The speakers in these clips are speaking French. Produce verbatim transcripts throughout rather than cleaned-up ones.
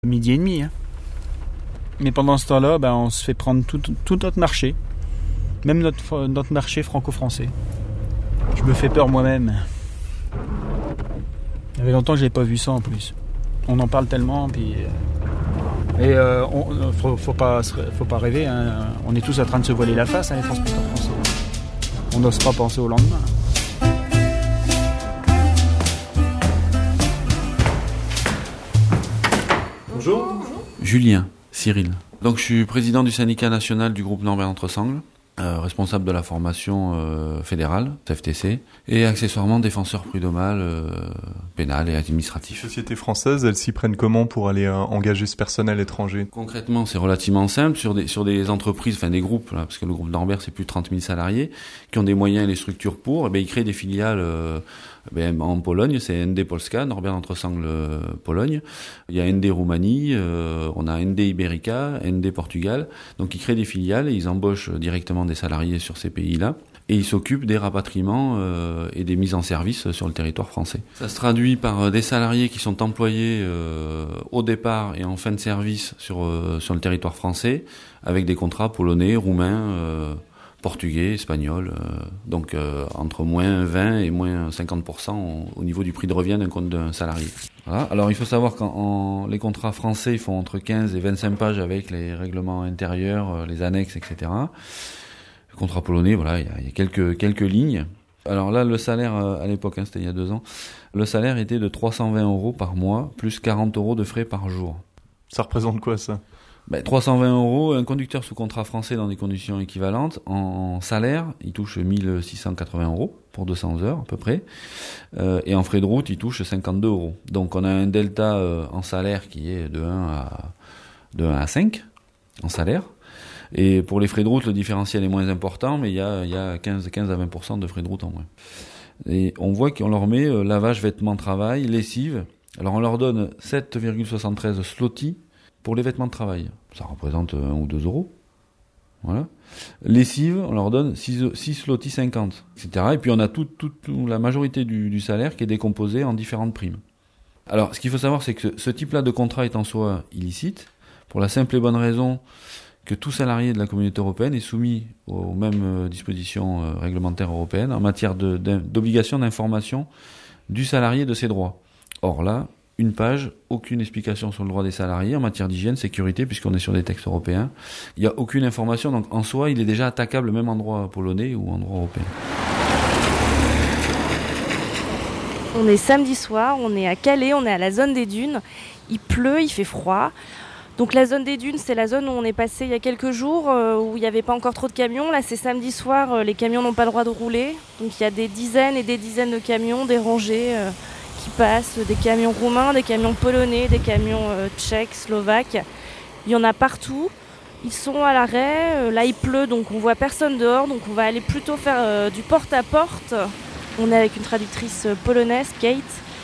Midi et demi. Hein. Mais pendant ce temps-là, ben, on se fait prendre tout, tout notre marché, même notre, notre marché franco-français. Je me fais peur moi-même. Il y avait longtemps que je n'avais pas vu ça en plus. On en parle tellement, puis... Et euh, on, faut, faut pas, faut pas rêver, hein. On est tous en train de se voiler la face, hein, les transporteurs français. On n'ose pas penser au lendemain. Bonjour. Julien, Cyril. Donc je suis président du syndicat national du groupe Norbert-Entresangles, euh, responsable de la formation euh, fédérale, F T C, et accessoirement défenseur prud'homal, euh, pénal et administratif. Les sociétés françaises, elles s'y prennent comment pour aller euh, engager ce personnel étranger ? Concrètement, c'est relativement simple sur des, sur des entreprises, enfin des groupes, là, parce que le groupe Norbert c'est plus de trente mille salariés, qui ont des moyens et les structures pour, et bien ils créent des filiales euh, ben, en Pologne, c'est N D Polska, Norbert-Entresangles euh, Pologne. Il y a N D Roumanie, euh, on a N D Ibérica, N D Portugal. Donc ils créent des filiales et ils embauchent directement des salariés sur ces pays-là. Et ils s'occupent des rapatriements euh, et des mises en service sur le territoire français. Ça se traduit par des salariés qui sont employés euh, au départ et en fin de service sur, euh, sur le territoire français, avec des contrats polonais, roumains, euh, portugais, espagnol, euh, donc euh, entre moins vingt et moins cinquante pour cent au, au niveau du prix de revient d'un compte d'un salarié. Voilà. Alors il faut savoir que les contrats français ils font entre quinze et vingt-cinq pages avec les règlements intérieurs, euh, les annexes, et cetera. Le contrat polonais, voilà, il y a, il y a quelques, quelques lignes. Alors là, le salaire, euh, à l'époque, hein, c'était il y a deux ans, le salaire était de trois cent vingt euros par mois, plus quarante euros de frais par jour. Ça représente quoi ça ? Ben, trois cent vingt euros, un conducteur sous contrat français dans des conditions équivalentes, en salaire, il touche mille six cent quatre-vingts euros pour deux cents heures à peu près, euh, et en frais de route, il touche cinquante-deux euros. Donc on a un delta euh, en salaire qui est de un à, de un à cinq en salaire, et pour les frais de route, le différentiel est moins important, mais il y a, il y a quinze à vingt pour cent de frais de route en moins. Et on voit qu'on leur met euh, lavage, vêtements, travail, lessive, alors on leur donne sept virgule soixante-treize zloty pour les vêtements de travail, ça représente un ou deux euros. Voilà. Lessive, on leur donne six zloty cinquante, et cetera. Et puis on a toute tout, tout, la majorité du, du salaire qui est décomposé en différentes primes. Alors, ce qu'il faut savoir, c'est que ce type-là de contrat est en soi illicite, pour la simple et bonne raison que tout salarié de la communauté européenne est soumis aux mêmes dispositions réglementaires européennes en matière de, d'obligation d'information du salarié de ses droits. Or là, une page, aucune explication sur le droit des salariés en matière d'hygiène, sécurité, puisqu'on est sur des textes européens. Il n'y a aucune information, donc en soi, il est déjà attaquable même en droit polonais ou en droit européen. On est samedi soir, on est à Calais, on est à la zone des dunes. Il pleut, il fait froid. Donc la zone des dunes, c'est la zone où on est passé il y a quelques jours, euh, où il n'y avait pas encore trop de camions. Là, c'est samedi soir, euh, les camions n'ont pas le droit de rouler. Donc il y a des dizaines et des dizaines de camions, des rangées... Euh, qui passent, des camions roumains, des camions polonais, des camions euh, tchèques, slovaques. Il y en a partout. Ils sont à l'arrêt. Euh, là, il pleut, donc on voit personne dehors. Donc on va aller plutôt faire euh, du porte-à-porte. On est avec une traductrice polonaise, Kate.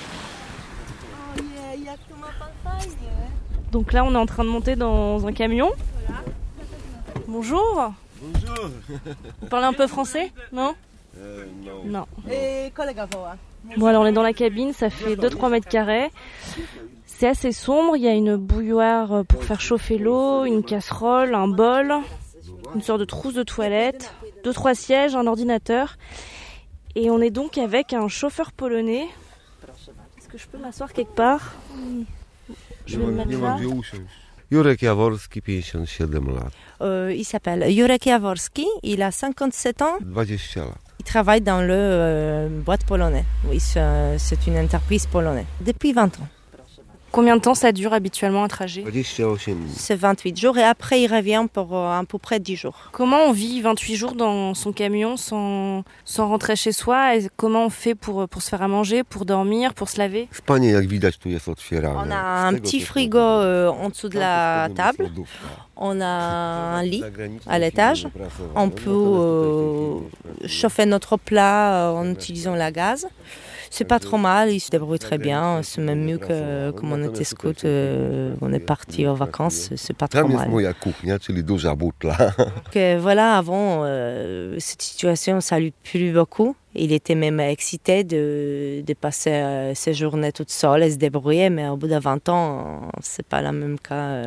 Donc là, on est en train de monter dans un camion. Bonjour. Bonjour. Vous parlez un peu français, non ? Euh, non. Non. Et bon, alors on est dans la cabine, ça fait deux à trois mètres carrés. C'est assez sombre, il y a une bouilloire pour faire chauffer l'eau, une casserole, un bol, une sorte de trousse de toilette, deux trois sièges, un ordinateur. Et on est donc avec un chauffeur polonais. Est-ce que je peux m'asseoir quelque part ? Je vais me mettre là. Jurek Jaworski, cinquante-sept lat. Euh, il s'appelle Jurek Jaworski, il a cinquante-sept ans. dwadzieścia lat. Il travaille dans le euh, boîte polonais. Oui, c'est, c'est une entreprise polonaise. Depuis vingt ans. Combien de temps ça dure habituellement un trajet ? dwadzieścia osiem. C'est vingt-huit jours et après il revient pour euh, à peu près dix jours. Comment on vit vingt-huit jours dans son camion sans, sans rentrer chez soi ? Et comment on fait pour, pour se faire à manger, pour dormir, pour se laver ? Spanie, jak widać, tu jest otwierane. On a un petit frigo euh, en dessous de la table. On a un lit à l'étage. On peut euh, chauffer notre plat en utilisant la gaz. C'est pas trop mal, il se débrouille très bien. C'est même mieux que comme on était scout, euh, on est parti en vacances, c'est pas trop mal. moja kuchnia, czyli duża butla. Que voilà, avant, euh, cette situation, ça lui plu beaucoup. Il était même excité de, de passer euh, ses journées toute seule et se débrouiller, mais au bout de vingt ans, c'est pas le même cas.